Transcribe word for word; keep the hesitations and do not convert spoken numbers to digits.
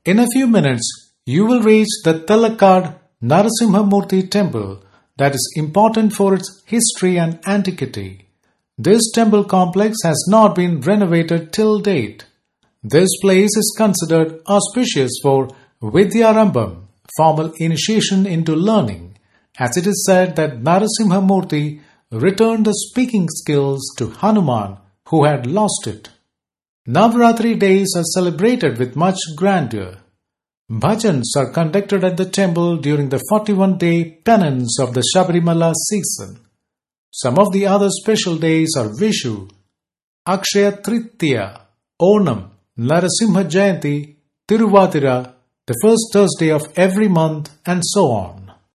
In a few minutes, you will reach the Talakkad Narasimhamurthy temple that is important for its history and antiquity. This temple complex has not been renovated till date. This place is considered auspicious for Vidyarambham, formal initiation into learning, as it is said that Narasimhamurthy returned the speaking skills to Hanuman, who had lost it. Navratri days are celebrated with much grandeur. Bhajans are conducted at the temple during the forty-one day penance of the Sabarimala season. Some of the other special days are Vishu, Akshaya Tritiya, Onam, Narasimha Jayanti, Tiruvadira, the first Thursday of every month, and so on.